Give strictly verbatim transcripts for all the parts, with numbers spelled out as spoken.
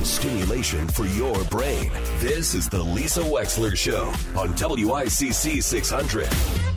Stimulation for your brain. This is the Lisa Wexler Show on W I C C six hundred.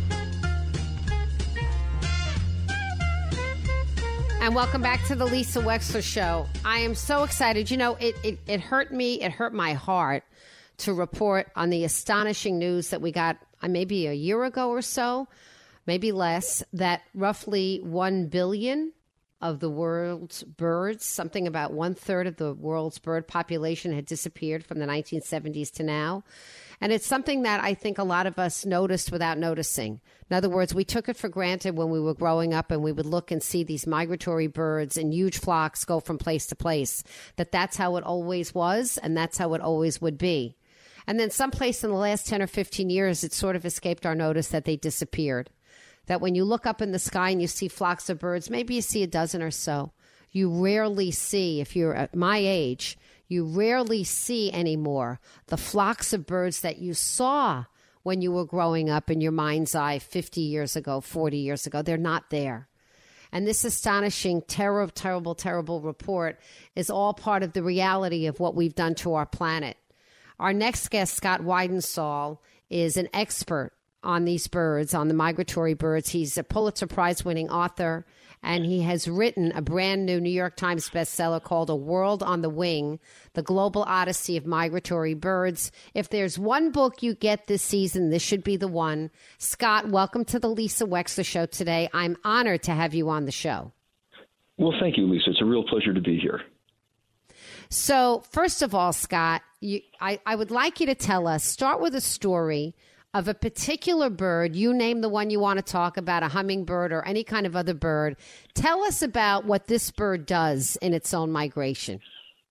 And welcome back to the Lisa Wexler Show. I am so excited. You know, it, it, it hurt me, it hurt my heart to report on the astonishing news that we got uh, maybe a year ago or so, maybe less, that roughly one billion of the world's birds, something about one third of the world's bird population had disappeared from the nineteen seventies to now. And it's something that I think a lot of us noticed without noticing. In other words, we took it for granted when we were growing up and we would look and see these migratory birds in huge flocks go from place to place, that that's how it always was and that's how it always would be. And then someplace in the last ten or fifteen years, it sort of escaped our notice that they disappeared. That when you look up in the sky and you see flocks of birds, maybe you see a dozen or so. You rarely see, if you're at my age, you rarely see anymore the flocks of birds that you saw when you were growing up in your mind's eye fifty years ago, forty years ago. They're not there. And this astonishing, terrible, terrible, terrible report is all part of the reality of what we've done to our planet. Our next guest, Scott Weidensaul, is an expert on these birds, on the migratory birds. He's a Pulitzer Prize-winning author, and he has written a brand new New York Times bestseller called A World on the Wing, The Global Odyssey of Migratory Birds. If there's one book you get this season, this should be the one. Scott, welcome to the Lisa Wexler Show today. I'm honored to have you on the show. Well, thank you, Lisa. It's a real pleasure to be here. So, first of all, Scott, you, I, I would like you to tell us, start with a story of a particular bird. You name the one you want to talk about, a hummingbird or any kind of other bird. Tell us about what this bird does in its own migration.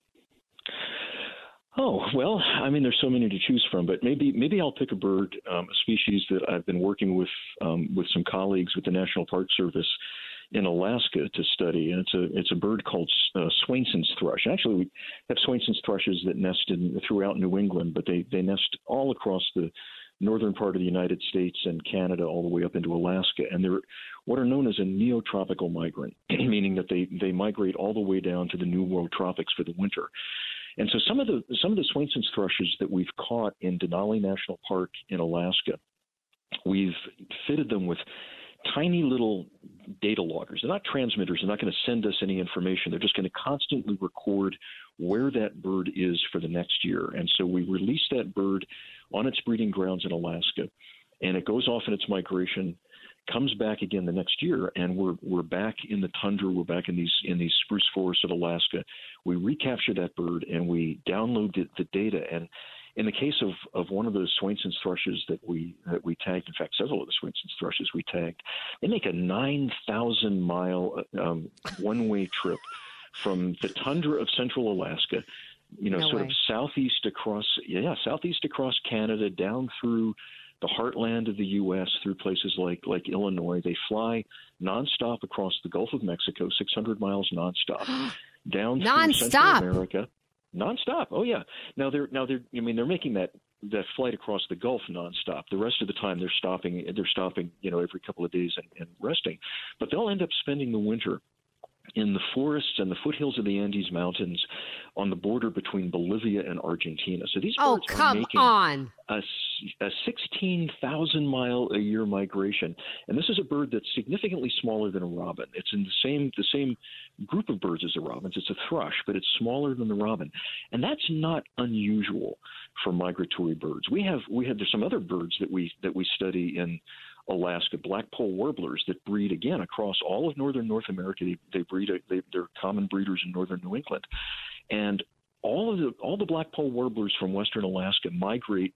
Oh, well, I mean, there's so many to choose from, but maybe maybe I'll pick a bird, um, a species that I've been working with um, with some colleagues with the National Park Service in Alaska to study, and it's a it's a bird called uh, Swainson's thrush. Actually, we have Swainson's thrushes that nest in, throughout New England, but they, they nest all across the northern part of the United States and Canada all the way up into Alaska. And they're what are known as a neotropical migrant, meaning that they, they migrate all the way down to the New World tropics for the winter. And so some of the some of the Swainson's thrushes that we've caught in Denali National Park in Alaska, we've fitted them with tiny little data loggers. They're not transmitters. They're not going to send us any information. They're just going to constantly record where that bird is for the next year. And so we release that bird on its breeding grounds in Alaska, and it goes off in its migration, comes back again the next year, and we're we're back in the tundra. We're back in these in these spruce forests of Alaska. We recapture that bird and we download the, the data. And in the case of, of one of those Swainson's thrushes that we that we tagged, in fact, several of the Swainson's thrushes we tagged, they make a nine thousand mile um, one-way trip from the tundra of central Alaska, you know, no sort way. of southeast across, yeah, southeast across Canada, down through the heartland of the U S, through places like like Illinois. They fly nonstop across the Gulf of Mexico, six hundred miles nonstop, down through Nonstop. Central America. Nonstop. Oh yeah. Now they're now they're I mean they're making that that flight across the Gulf nonstop. The rest of the time they're stopping they're stopping, you know, every couple of days and, and resting. But they'll end up spending the winter in the forests and the foothills of the Andes Mountains on the border between Bolivia and Argentina. So these Oh, birds are come making on. a, a sixteen thousand mile a year migration. And this is a bird that's significantly smaller than a robin. It's in the same the same group of birds as the robins. It's a thrush, but it's smaller than the robin. And that's not unusual for migratory birds. We have we have there's some other birds that we that we study in Alaska, black-poll warblers that breed, again, across all of northern North America. They, they breed, a, they, they're common breeders in northern New England. And all of the all the black-poll warblers from western Alaska migrate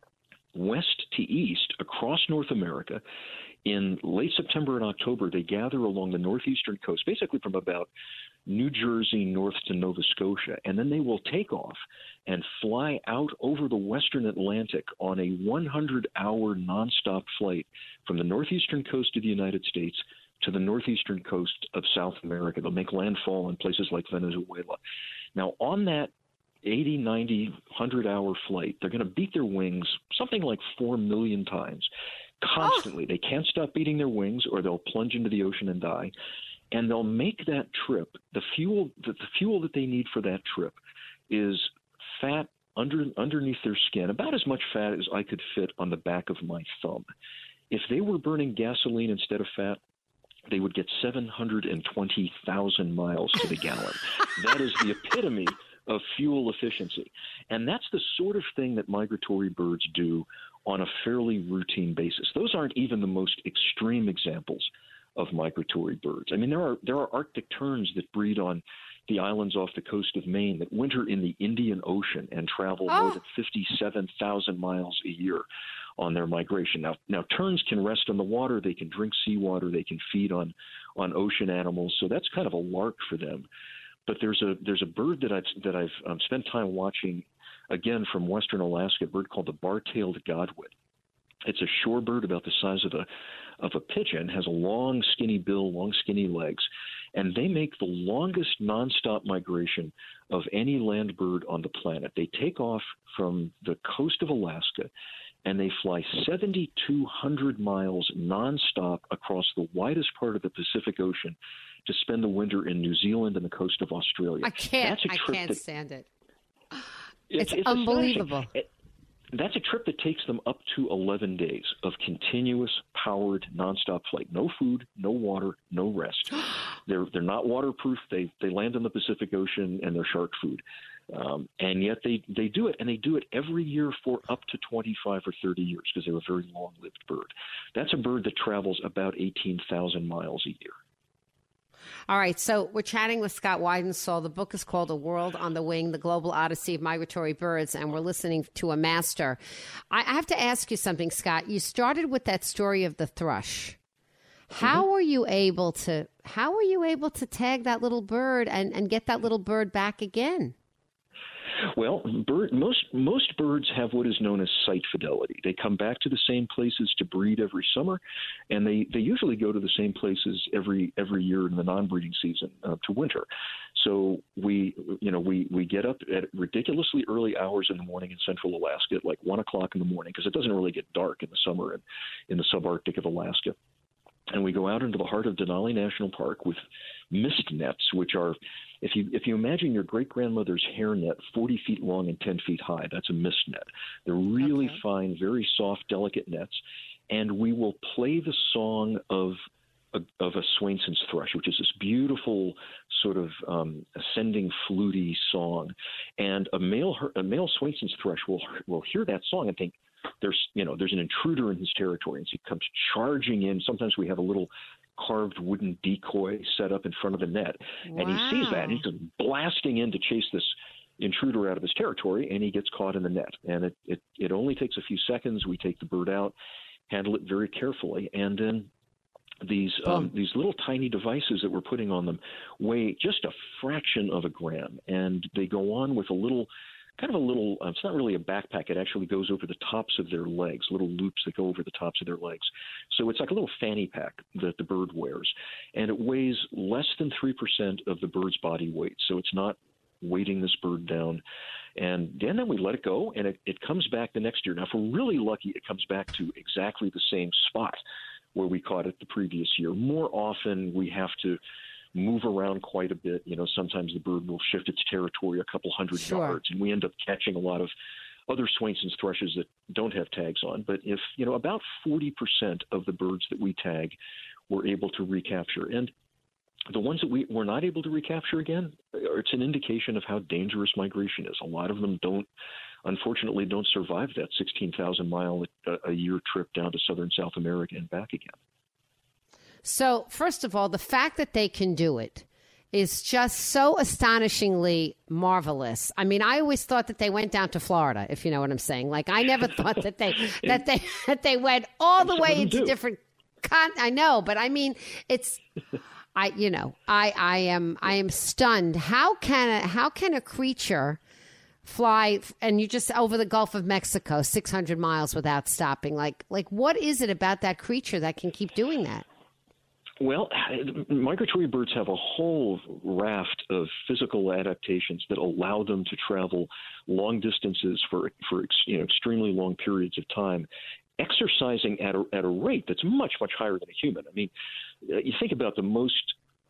west to east across North America. In late September and October, they gather along the northeastern coast, basically from about New Jersey north to Nova Scotia, and then they will take off and fly out over the western Atlantic on a one hundred hour nonstop flight from the northeastern coast of the United States to the northeastern coast of South America. They'll make landfall in places like Venezuela. Now, on that eighty, ninety, one hundred hour flight, they're going to beat their wings something like four million times, constantly. Oh. They can't stop beating their wings or they'll plunge into the ocean and die. And they'll make that trip, the fuel, the, the fuel that they need for that trip is fat under underneath their skin, about as much fat as I could fit on the back of my thumb. If they were burning gasoline instead of fat, they would get seven hundred twenty thousand miles to the gallon. That is the epitome of fuel efficiency. And that's the sort of thing that migratory birds do on a fairly routine basis. Those aren't even the most extreme examples of migratory birds. I mean, there are there are Arctic terns that breed on the islands off the coast of Maine that winter in the Indian Ocean and travel oh. more than fifty-seven thousand miles a year on their migration. Now, now terns can rest on the water, they can drink seawater, they can feed on on ocean animals, so that's kind of a lark for them. But there's a there's a bird that I've that I've um, spent time watching, again from western Alaska, a bird called the bar-tailed godwit. It's a shorebird about the size of a of a pigeon, has a long skinny bill, long skinny legs, and they make the longest nonstop migration of any land bird on the planet. They take off from the coast of Alaska and they fly seven thousand two hundred miles nonstop across the widest part of the Pacific Ocean to spend the winter in New Zealand and the coast of Australia. I can't. That's a I trip can't that, stand it. It's, it's, it's unbelievable. It, that's a trip that takes them up to eleven days of continuous, powered, nonstop flight. No food, no water, no rest. They're they're not waterproof. They they land in the Pacific Ocean and they're shark food. Um, and yet they, they do it, and they do it every year for up to twenty-five or thirty years because they're a very long-lived bird. That's a bird that travels about eighteen thousand miles a year. All right, so we're chatting with Scott Weidensaul. The book is called A World on the Wing, The Global Odyssey of Migratory Birds, and we're listening to a master. I have to ask you something, Scott. You started with that story of the thrush. How mm-hmm. were you able to how were you able to tag that little bird and, and get that little bird back again? Well, bird, most most birds have what is known as site fidelity. They come back to the same places to breed every summer, and they, they usually go to the same places every every year in the non-breeding season uh, to winter. So we you know we, we get up at ridiculously early hours in the morning in central Alaska at like one o'clock in the morning because it doesn't really get dark in the summer in, in the subarctic of Alaska. And we go out into the heart of Denali National Park with mist nets, which are, if you if you imagine your great-grandmother's hairnet, forty feet long and ten feet high, that's a mist net. They're really okay. fine, very soft, delicate nets. And we will play the song of a, of a Swainson's thrush, which is this beautiful sort of um, ascending, fluty song. And a male a male Swainson's thrush will will hear that song and think, There's, you know, there's an intruder in his territory, and so he comes charging in. Sometimes we have a little carved wooden decoy set up in front of the net, wow. and he sees that, and he's just blasting in to chase this intruder out of his territory, and he gets caught in the net. And it, it, it only takes a few seconds. We take the bird out, handle it very carefully, and then these um, these little tiny devices that we're putting on them weigh just a fraction of a gram, and they go on with a little kind of a little, uh, it's not really a backpack. It actually goes over the tops of their legs, little loops that go over the tops of their legs. So it's like a little fanny pack that the bird wears. And it weighs less than three percent of the bird's body weight. So it's not weighting this bird down. And, and then we let it go, and it, it comes back the next year. Now, if we're really lucky, it comes back to exactly the same spot where we caught it the previous year. More often, we have to move around quite a bit. You know, sometimes the bird will shift its territory a couple hundred sure. yards, and we end up catching a lot of other Swainson's thrushes that don't have tags on. But if, you know, about forty percent of the birds that we tag we're able to recapture. And the ones that we were not able to recapture again, it's an indication of how dangerous migration is. A lot of them don't, unfortunately, don't survive that sixteen thousand mile a, a year trip down to southern South America and back again. So, first of all, the fact that they can do it is just so astonishingly marvelous. I mean, I always thought that they went down to Florida, if you know what I'm saying. Like, I never thought that they that they that they went all the way into do. different. Con- I know, but I mean, it's. I you know I I am I am stunned. How can a how can a creature fly and you just over the Gulf of Mexico six hundred miles without stopping? Like like what is it about that creature that can keep doing that? Well, migratory birds have a whole raft of physical adaptations that allow them to travel long distances for for you know, extremely long periods of time, exercising at a, at a rate that's much, much higher than a human. I mean, you think about the most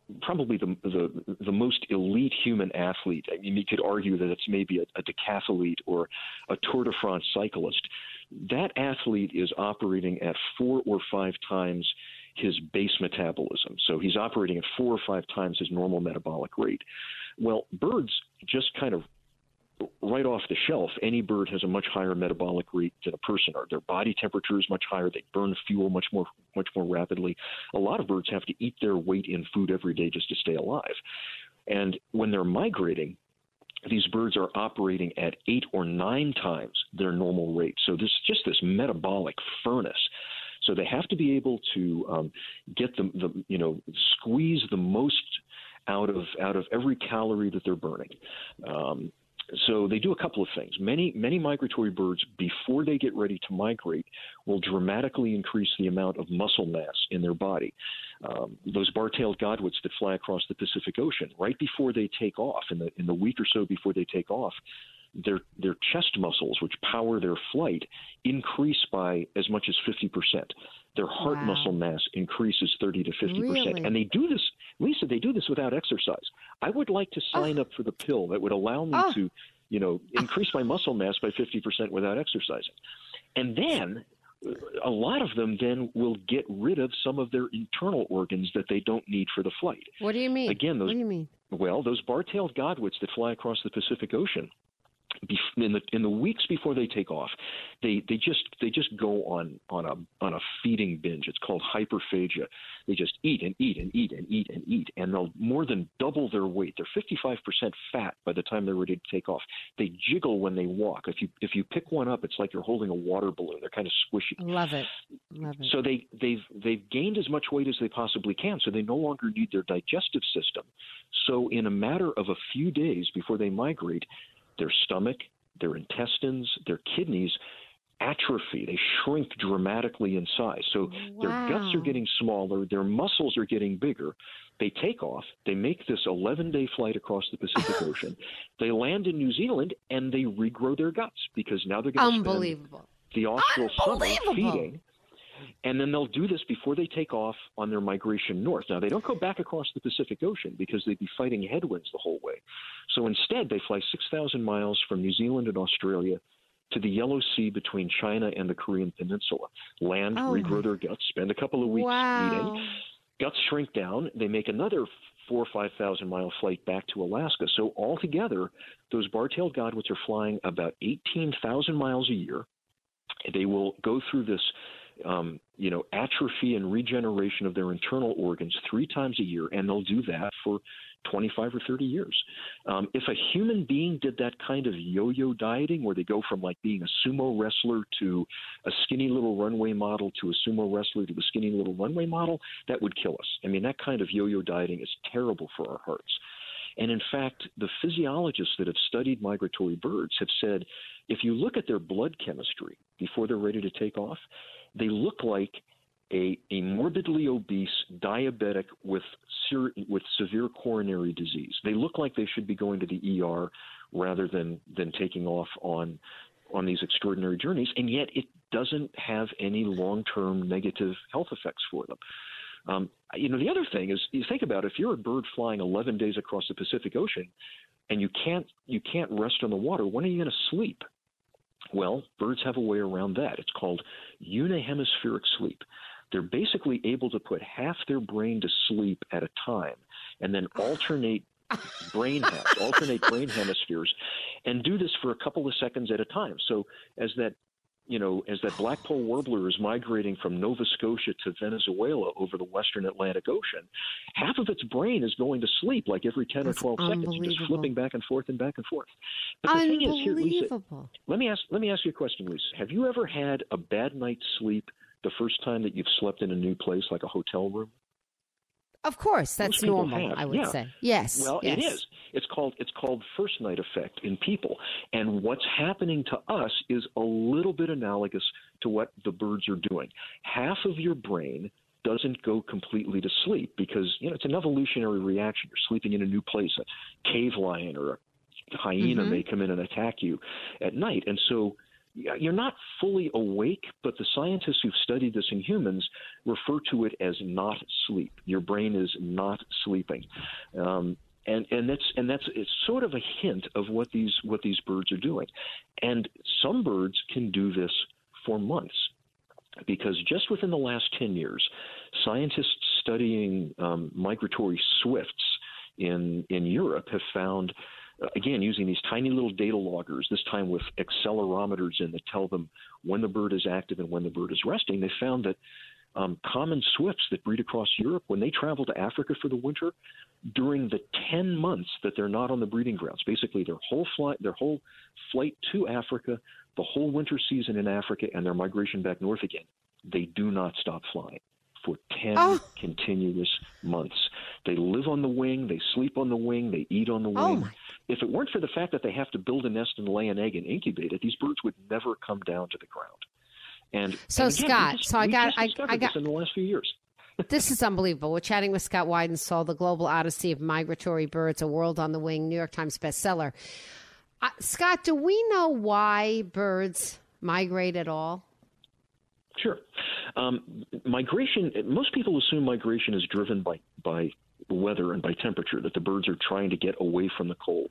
probably the, the the most elite human athlete. I mean, you could argue that it's maybe a, a decathlete or a Tour de France cyclist. That athlete is operating at four or five times his base metabolism. So he's operating at four or five times his normal metabolic rate. Well, birds just kind of right off the shelf, any bird has a much higher metabolic rate than a person. Or their body temperature is much higher. They burn fuel much more much more rapidly. A lot of birds have to eat their weight in food every day just to stay alive. And when they're migrating, these birds are operating at eight or nine times their normal rate. So there's just this metabolic furnace. So they have to be able to um, get the, the, you know, squeeze the most out of out of every calorie that they're burning. Um, So they do a couple of things. Many, many migratory birds, before they get ready to migrate, will dramatically increase the amount of muscle mass in their body. Um, those bar-tailed godwits that fly across the Pacific Ocean, right before they take off, in the in the week or so before they take off, their their chest muscles, which power their flight, increase by as much as fifty percent. Their heart Wow. muscle mass increases thirty to fifty percent. Really? And they do this, Lisa, they do this without exercise. I would like to sign Oh. up for the pill that would allow me Oh. to, you know, increase my muscle mass by fifty percent without exercising. And then a lot of them then will get rid of some of their internal organs that they don't need for the flight. What do you mean? Again, those, what do you mean? Well, those bar-tailed godwits that fly across the Pacific Ocean, in the in the weeks before they take off, they they just they just go on on a on a feeding binge. It's called hyperphagia. They just eat and eat and eat and eat and eat, and they'll more than double their weight. They're fifty-five percent fat by the time they're ready to take off. They jiggle when they walk. If you if you pick one up, it's like you're holding a water balloon. They're kind of squishy. Love it. Love it. So they they've they've gained as much weight as they possibly can. So they no longer need their digestive system. So in a matter of a few days before they migrate, their stomach, their intestines, their kidneys atrophy. They shrink dramatically in size. So Wow. their guts are getting smaller, their muscles are getting bigger. They take off. They make this eleven-day flight across the Pacific Ocean. They land in New Zealand, and they regrow their guts because now they're going to spend Unbelievable. the austral summer Unbelievable. feeding. And then they'll do this before they take off on their migration north. Now, they don't go back across the Pacific Ocean because they'd be fighting headwinds the whole way. So instead, they fly six thousand miles from New Zealand and Australia to the Yellow Sea between China and the Korean Peninsula. Land, Oh, regrow their guts, spend a couple of weeks wow. eating. Guts shrink down. They make another four or five thousand mile flight back to Alaska. So altogether, those bar-tailed godwits are flying about eighteen thousand miles a year. They will go through this Um, you know, atrophy and regeneration of their internal organs three times a year, and they'll do that for twenty-five or thirty years. Um, if a human being did that kind of yo-yo dieting, where they go from like being a sumo wrestler to a skinny little runway model to a sumo wrestler to a skinny little runway model, that would kill us. I mean, that kind of yo-yo dieting is terrible for our hearts. And in fact, the physiologists that have studied migratory birds have said, if you look at their blood chemistry before they're ready to take off, they look like a, a morbidly obese diabetic with ser- with severe coronary disease. They look like they should be going to the E R rather than, than taking off on on these extraordinary journeys, and yet it doesn't have any long-term negative health effects for them. Um, you know, the other thing is, you think about it, if you're a bird flying eleven days across the Pacific Ocean and you can't you can't rest on the water, when are you going to sleep? Well, birds have a way around that. It's called unihemispheric sleep. They're basically able to put half their brain to sleep at a time and then alternate brain halves, alternate brain hemispheres, and do this for a couple of seconds at a time. So as that you know, as that blackpoll warbler is migrating from Nova Scotia to Venezuela over the western Atlantic Ocean, half of its brain is going to sleep like every ten That's or twelve seconds, just flipping back and forth and back and forth. But the thing is here, Lisa, let me ask let me ask you a question, Lisa. Have you ever had a bad night's sleep the first time that you've slept in a new place like a hotel room? Of course, that's normal, have. I would yeah. say. Yes. Well, yes. it is. It's called it's called first night effect in people. And what's happening to us is a little bit analogous to what the birds are doing. Half of your brain doesn't go completely to sleep because, you know, it's an evolutionary reaction. You're sleeping in a new place. A cave lion or a hyena mm-hmm. may come in and attack you at night. And so you're not fully awake, but the scientists who've studied this in humans refer to it as not sleep. Your brain is not sleeping. Um, And and that's and that's it's sort of a hint of what these what these birds are doing, and some birds can do this for months, because just within the last ten years, scientists studying um, migratory swifts in in Europe have found, uh, again using these tiny little data loggers, this time with accelerometers in that tell them when the bird is active and when the bird is resting. They found that um, common swifts that breed across Europe, when they travel to Africa for the winter, during the ten months that they're not on the breeding grounds, basically their whole flight, their whole flight to Africa, the whole winter season in Africa, and their migration back north again, they do not stop flying for ten oh. continuous months. They live on the wing, they sleep on the wing, they eat on the wing. Oh if it weren't for the fact that they have to build a nest and lay an egg and incubate it, these birds would never come down to the ground. And so, and again, Scott, just, so I got, I, I got this in the last few years. This is unbelievable. We're chatting with Scott Weidensaul, The Global Odyssey of Migratory Birds, A World on the Wing, New York Times bestseller. Uh, Scott, do we know why birds migrate at all? Sure. Um, migration, most people assume migration is driven by, by weather and by temperature, that the birds are trying to get away from the cold.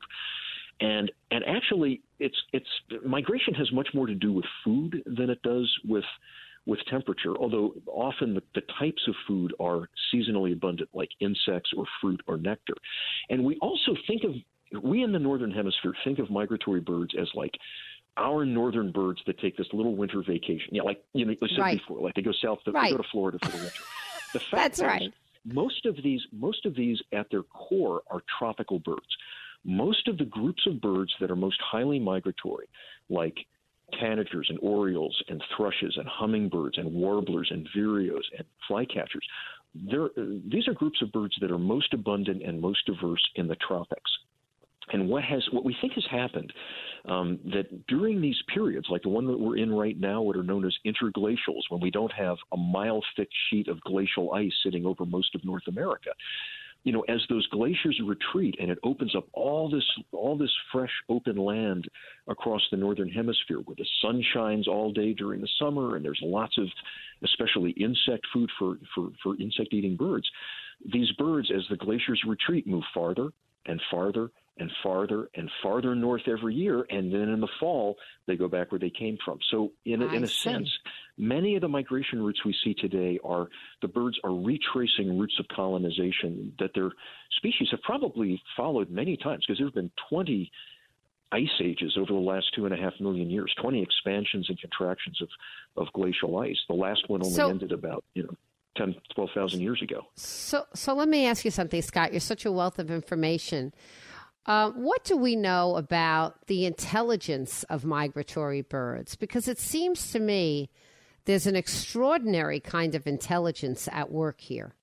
And and actually, it's it's migration has much more to do with food than it does with with temperature, although often the, the types of food are seasonally abundant, like insects or fruit or nectar. And we also think of, we in the Northern Hemisphere think of migratory birds as like our northern birds that take this little winter vacation. Yeah, like you know, I said right. before, like they go south, to, right. they go to Florida for the winter. The fact That's is, right. Most of these, most of these at their core are tropical birds. Most of the groups of birds that are most highly migratory, like tanagers and orioles and thrushes and hummingbirds and warblers and vireos and flycatchers, they're, these are groups of birds that are most abundant and most diverse in the tropics. And what has what we think has happened, um, that during these periods, like the one that we're in right now, what are known as interglacials, when we don't have a mile-thick sheet of glacial ice sitting over most of North America, you know, as those glaciers retreat and it opens up all this all this fresh open land across the Northern Hemisphere where the sun shines all day during the summer and there's lots of especially insect food for, for, for insect-eating birds, these birds, as the glaciers retreat, move farther and farther and farther and farther north every year, and then in the fall, they go back where they came from. So in a, in a sense, many of the migration routes we see today are the birds are retracing routes of colonization that their species have probably followed many times, because there have been twenty ice ages over the last two and a half million years, twenty expansions and contractions of, of glacial ice. The last one only so- ended about, you know, ten, twelve thousand years ago. So, so let me ask you something, Scott. You're such a wealth of information. Uh, what do we know about the intelligence of migratory birds? Because it seems to me there's an extraordinary kind of intelligence at work here.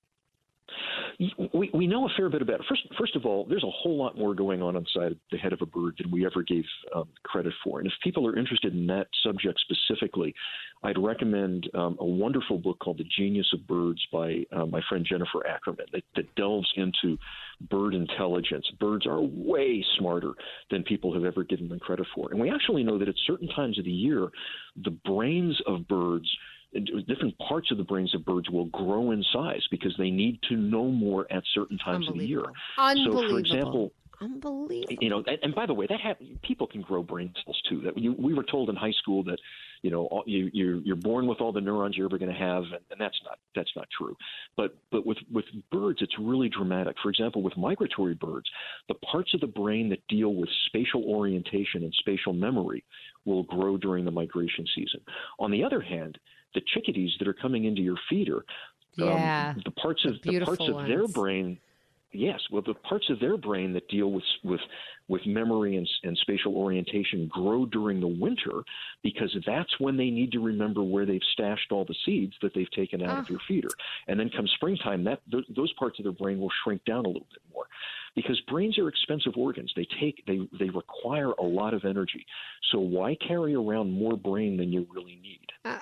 We, we know a fair bit about it. First, first of all, there's a whole lot more going on inside the head of a bird than we ever gave um, credit for. And if people are interested in that subject specifically, I'd recommend um, a wonderful book called The Genius of Birds by uh, my friend Jennifer Ackerman that, that delves into bird intelligence. Birds are way smarter than people have ever given them credit for. And we actually know that at certain times of the year, the brains of birds different parts of the brains of birds will grow in size because they need to know more at certain times of the year. Unbelievable. So, for example, Unbelievable. You know, and, and by the way, that happens. People can grow brain cells too. That you, we were told in high school that, you know, all, you, you're you're born with all the neurons you're ever going to have, and, and that's not that's not true. But but with with birds, it's really dramatic. For example, with migratory birds, the parts of the brain that deal with spatial orientation and spatial memory will grow during the migration season. On the other hand, the chickadees that are coming into your feeder, yeah, um, the parts of the the parts of ones. their brain. Yes, well, the parts of their brain that deal with with with memory and, and spatial orientation grow during the winter because that's when they need to remember where they've stashed all the seeds that they've taken out oh. of your feeder. And then come springtime, that th- those parts of their brain will shrink down a little bit more because brains are expensive organs. They take they they require a lot of energy. So why carry around more brain than you really need? Uh,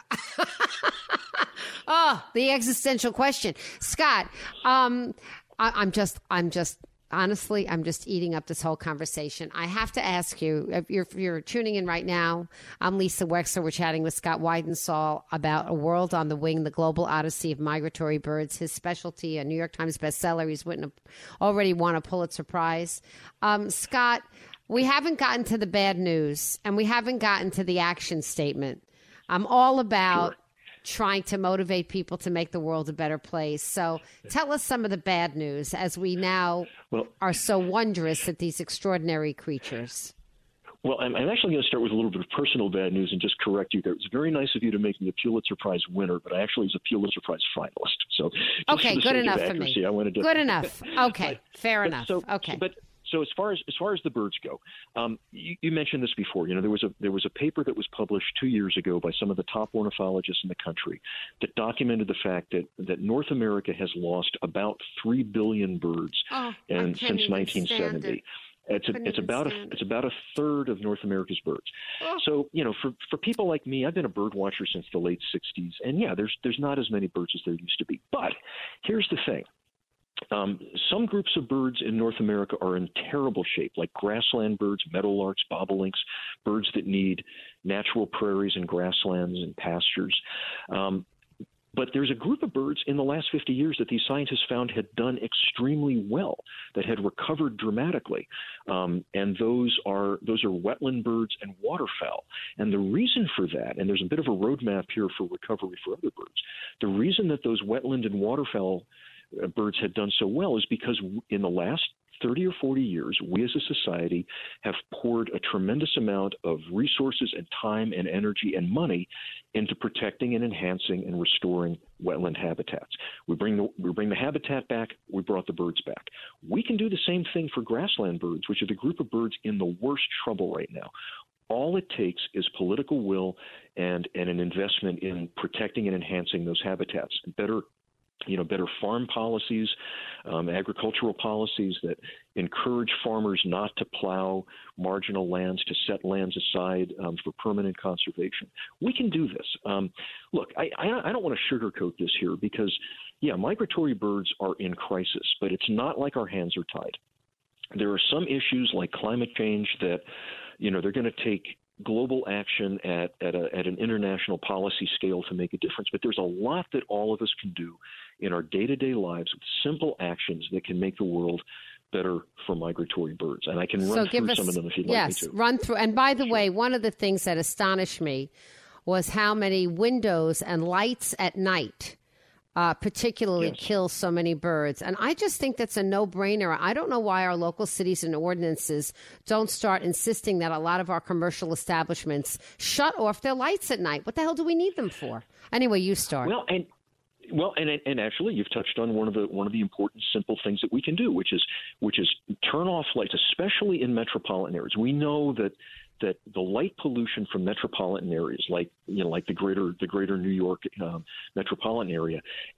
oh, the existential question, Scott. Um, I, I'm just, I'm just, honestly, I'm just eating up this whole conversation. I have to ask you, if you're, if you're tuning in right now, I'm Lisa Wexler. We're chatting with Scott Weidensaul about A World on the Wing, the global odyssey of migratory birds, his specialty, a New York Times bestseller. He's written a, already won a Pulitzer Prize. Um, Scott, we haven't gotten to the bad news, and we haven't gotten to the action statement. I'm all about... Sure. Trying to motivate people to make the world a better place. So tell us some of the bad news as we now well, are so wondrous at these extraordinary creatures. Well, I'm, I'm actually going to start with a little bit of personal bad news and just correct you there. It was very nice of you to make me a Pulitzer Prize winner, but I actually was a Pulitzer Prize finalist. So okay, good enough for me. I wanted to, good enough. Okay, but, fair but enough. So, okay. So, but So as far as as far as the birds go, um, you, you mentioned this before. You know, there was a there was a paper that was published two years ago by some of the top ornithologists in the country that documented the fact that, that North America has lost about three billion birds oh, and since nineteen seventy. It's a, it's about a it's about a third of North America's birds. Oh. So you know, for for people like me, I've been a bird watcher since the late sixties, and yeah, there's there's not as many birds as there used to be. But here's the thing. Um, some groups of birds in North America are in terrible shape, like grassland birds, meadowlarks, bobolinks, birds that need natural prairies and grasslands and pastures. Um, but there's a group of birds in the last fifty years that these scientists found had done extremely well, that had recovered dramatically. Um, and those are those are wetland birds and waterfowl. And the reason for that, and there's a bit of a roadmap here for recovery for other birds, the reason that those wetland and waterfowl birds had done so well is because in the last thirty or forty years, we as a society have poured a tremendous amount of resources and time and energy and money into protecting and enhancing and restoring wetland habitats. We bring the we bring the habitat back, we brought the birds back. We can do the same thing for grassland birds, which are the group of birds in the worst trouble right now. All it takes is political will and, and an investment in protecting and enhancing those habitats. Better you know, better farm policies, um, agricultural policies that encourage farmers not to plow marginal lands, to set lands aside um, for permanent conservation. We can do this. Um, look, I, I, I don't want to sugarcoat this here because, yeah, migratory birds are in crisis, but it's not like our hands are tied. There are some issues like climate change that, you know, they're going to take global action at at, a, at an international policy scale to make a difference. But there's a lot that all of us can do in our day-to-day lives with simple actions that can make the world better for migratory birds. And I can run so through us, some of them if you'd yes, like me to. Yes, run through. And by the sure. way, one of the things that astonished me was how many windows and lights at night Uh, particularly yes. kill so many birds. And I just think that's a no-brainer. I don't know why our local cities and ordinances don't start insisting that a lot of our commercial establishments shut off their lights at night. What the hell do we need them for? Anyway, you start. Well, and well, and and actually, you've touched on one of the one of the important, simple things that we can do, which is which is turn off lights, especially in metropolitan areas. We know that that the light pollution from metropolitan areas, like you know, like the greater the greater New York um, metropolitan area,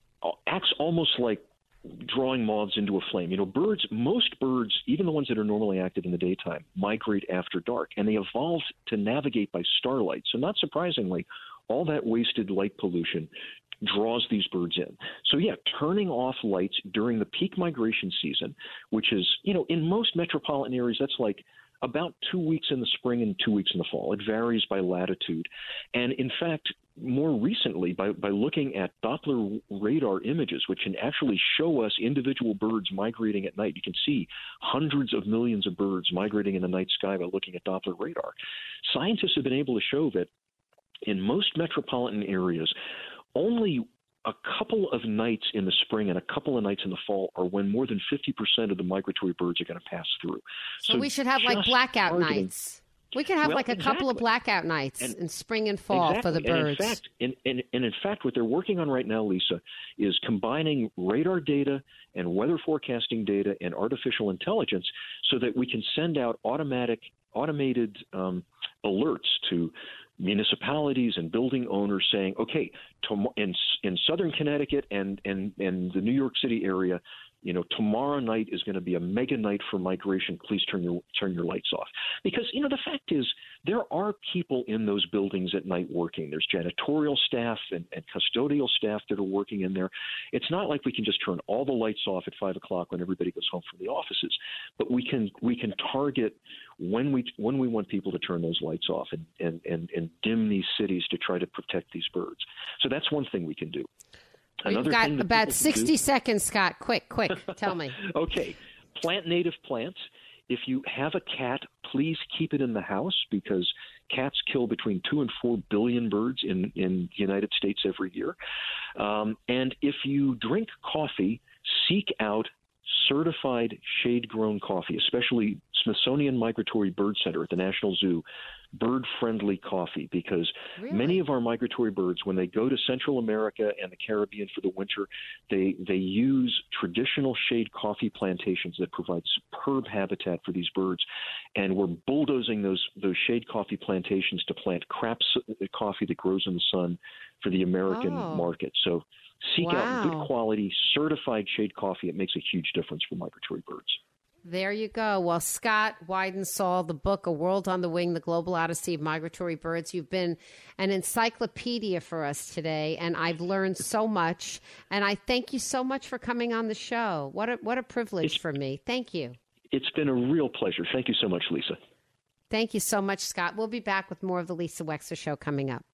acts almost like drawing moths into a flame. You know, birds, most birds, even the ones that are normally active in the daytime, migrate after dark, and they evolved to navigate by starlight. So not surprisingly, all that wasted light pollution draws these birds in. So yeah, turning off lights during the peak migration season, which is, you know, in most metropolitan areas, that's like about two weeks in the spring and two weeks in the fall. It varies by latitude. And in fact, more recently, by, by looking at Doppler radar images, which can actually show us individual birds migrating at night, you can see hundreds of millions of birds migrating in the night sky by looking at Doppler radar. Scientists have been able to show that in most metropolitan areas, only a couple of nights in the spring and a couple of nights in the fall are when more than fifty percent of the migratory birds are going to pass through. So, so we should have like blackout targeting, nights. We could have well, like a exactly. couple of blackout nights and, in spring and fall exactly. for the birds. And in, fact, and, and, and in fact, what they're working on right now, Lisa, is combining radar data and weather forecasting data and artificial intelligence so that we can send out automatic, automated um, alerts to municipalities and building owners saying, okay, in in southern Connecticut and, and, and the New York City area, you know, tomorrow night is going to be a mega night for migration. Please turn your turn your lights off. Because, you know, the fact is there are people in those buildings at night working. There's janitorial staff and, and custodial staff that are working in there. It's not like we can just turn all the lights off at five o'clock when everybody goes home from the offices. But we can we can target when we when we want people to turn those lights off and, and, and, and dim these cities to try to protect these birds. So that's one thing we can do. We've got about sixty seconds, Scott. Quick, quick. Tell me. Okay. Plant native plants. If you have a cat, please keep it in the house because cats kill between two and four billion birds in, in the United States every year. Um, and if you drink coffee, seek out certified shade-grown coffee, especially Smithsonian Migratory Bird Center at the National Zoo, bird-friendly coffee, because really? many of our migratory birds, when they go to Central America and the Caribbean for the winter, they they use traditional shade coffee plantations that provide superb habitat for these birds, and we're bulldozing those those shade coffee plantations to plant crap coffee that grows in the sun for the American oh. market. So seek wow. out good quality, certified shade coffee. It makes a huge difference for migratory birds. There you go. Well, Scott Weidensaul, the book, A World on the Wing, The Global Odyssey of Migratory Birds. You've been an encyclopedia for us today, and I've learned so much. And I thank you so much for coming on the show. What a, what a privilege it's, for me. Thank you. It's been a real pleasure. Thank you so much, Lisa. Thank you so much, Scott. We'll be back with more of the Lisa Wexler Show coming up.